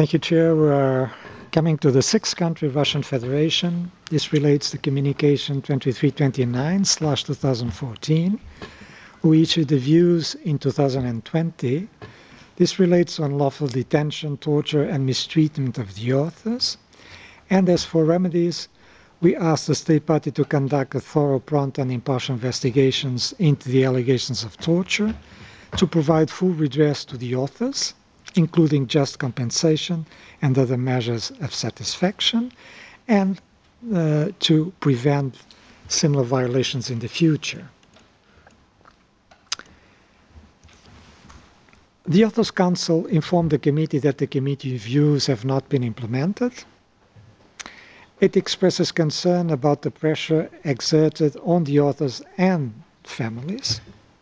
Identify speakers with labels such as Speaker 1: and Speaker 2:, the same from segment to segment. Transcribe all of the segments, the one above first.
Speaker 1: Thank you, Chair. We're coming to the sixth country, Russian Federation. This relates to Communication 2329/2014. We issued the views in 2020. This relates to unlawful detention, torture, and mistreatment of the authors. And as for remedies, we asked the state party to conduct a thorough, prompt, and impartial investigations into the allegations of torture, to provide full redress to the authors, including just compensation and other measures of satisfaction, and to prevent similar violations in the future. The Authors' Council informed the committee that the committee views have not been implemented. It expresses concern about the pressure exerted on the authors and families.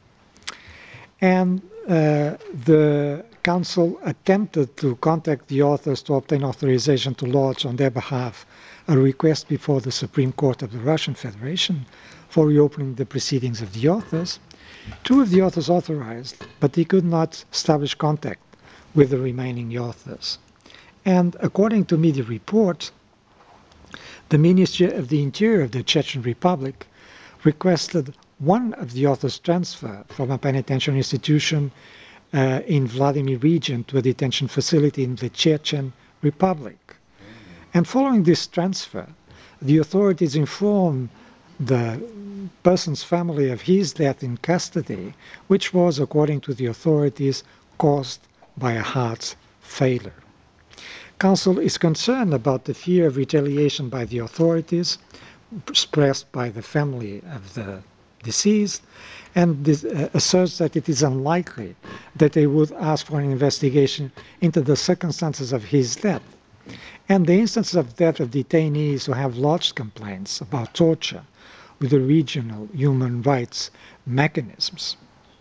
Speaker 1: And the Council attempted to contact the authors to obtain authorization to lodge on their behalf a request before the Supreme Court of the Russian Federation for reopening the proceedings of the authors. Two of the authors authorized, but they could not establish contact with the remaining authors. And according to media reports, the Ministry of the Interior of the Chechen Republic requested one of the authors transfer from a penitentiary institution in Vladimir region to a detention facility in the Chechen Republic. And following this transfer, the authorities informed the person's family of his death in custody, which was, according to the authorities, caused by a heart failure. Council is concerned about the fear of retaliation by the authorities expressed by the family of the deceased, and asserts that it is unlikely that they would ask for an investigation into the circumstances of his death. And the instances of death of detainees who have lodged complaints about torture with the regional human rights mechanisms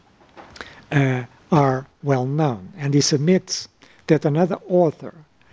Speaker 1: are well known. And he submits that another author,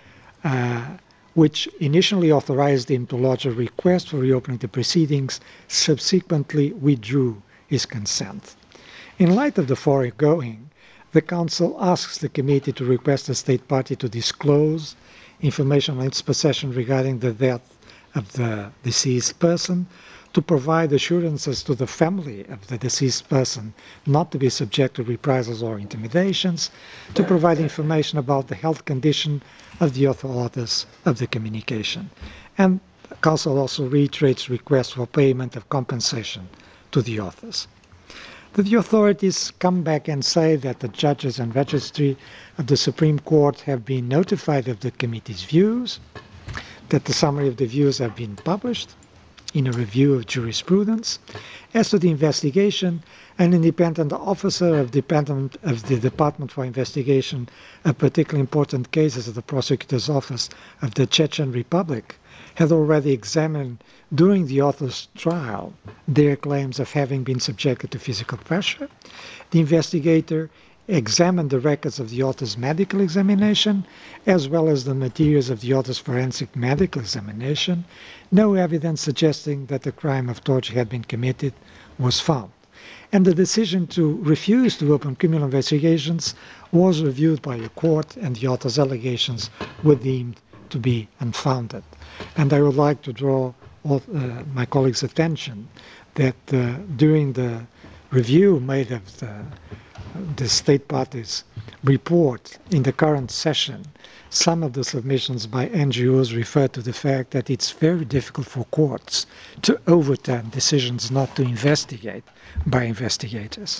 Speaker 1: which initially authorized him to lodge a request for reopening the proceedings, subsequently withdrew his consent. In light of the foregoing, the Council asks the committee to request the state party to disclose information on its possession regarding the death of the deceased person, to provide assurances to the family of the deceased person not to be subject to reprisals or intimidations, to provide information about the health condition of the authors of the communication. And the Council also reiterates requests for payment of compensation to the authors. The authorities come back and say that the judges and registry of the Supreme Court have been notified of the committee's views, that the summary of the views have been published in a review of jurisprudence. As to the investigation, an independent officer of the Department for Investigation of particularly important cases of the Prosecutor's Office of the Chechen Republic had already examined during the author's trial their claims of having been subjected to physical pressure. The investigator examined the records of the author's medical examination, as well as the materials of the author's forensic medical examination. No evidence suggesting that the crime of torture had been committed was found. And the decision to refuse to open criminal investigations was reviewed by a court, and the author's allegations were deemed to be unfounded. And I would like to draw my colleagues' attention that during the review made of the state party's report in the current session, some of the submissions by NGOs refer to the fact that it's very difficult for courts to overturn decisions not to investigate by investigators.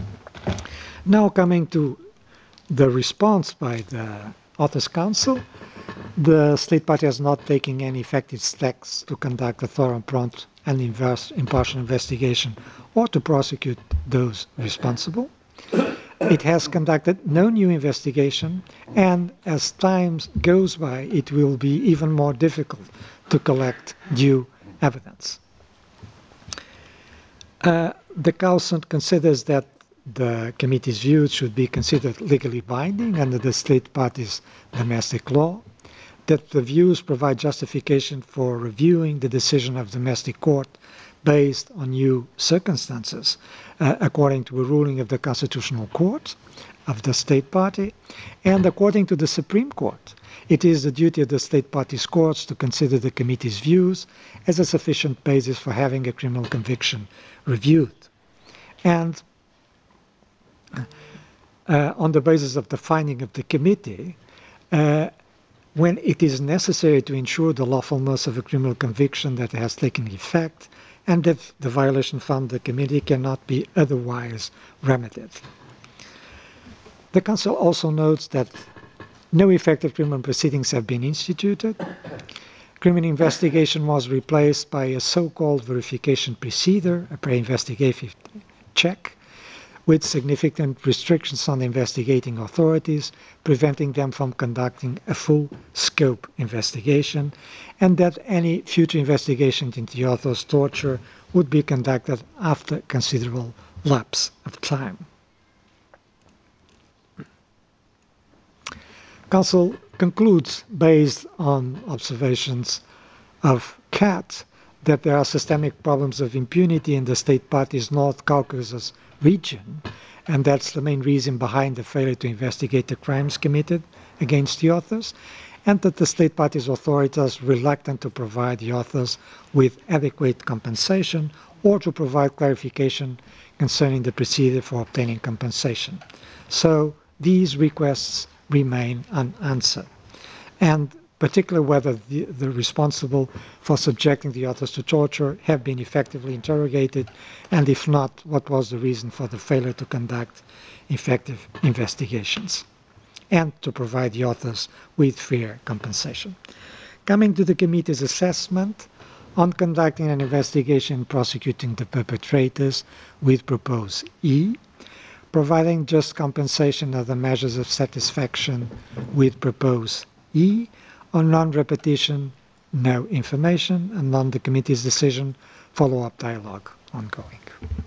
Speaker 1: Now coming to the response by the Authors' Council, the state party has not taken any effective steps to conduct a thorough, prompt, and impartial investigation or to prosecute those responsible. It has conducted no new investigation, and as time goes by, it will be even more difficult to collect due evidence. The Council considers that the committee's views should be considered legally binding under the state party's domestic law, that the views provide justification for reviewing the decision of domestic court based on new circumstances, according to a ruling of the Constitutional Court, of the state party. And according to the Supreme Court, it is the duty of the state party's courts to consider the committee's views as a sufficient basis for having a criminal conviction reviewed. And on the basis of the finding of the committee, when it is necessary to ensure the lawfulness of a criminal conviction that has taken effect, and if the violation found the committee cannot be otherwise remedied. The Council also notes that no effective criminal proceedings have been instituted. Criminal investigation was replaced by a so-called verification procedure, a pre-investigative check, with significant restrictions on the investigating authorities, preventing them from conducting a full scope investigation, and that any future investigation into the author's torture would be conducted after considerable lapse of time. Council concludes, based on observations of CAT, that there are systemic problems of impunity in the state party's North Caucasus region, and that's the main reason behind the failure to investigate the crimes committed against the authors, and that the state party's authorities are reluctant to provide the authors with adequate compensation or to provide clarification concerning the procedure for obtaining compensation. So these requests remain unanswered. And particularly whether the responsible for subjecting the authors to torture have been effectively interrogated, and if not, what was the reason for the failure to conduct effective investigations, and to provide the authors with fair compensation. Coming to the committee's assessment on conducting an investigation and prosecuting the perpetrators, with propose E, providing just compensation of the measures of satisfaction, with propose E, on non-repetition, no information, and on the committee's decision, follow-up dialogue ongoing.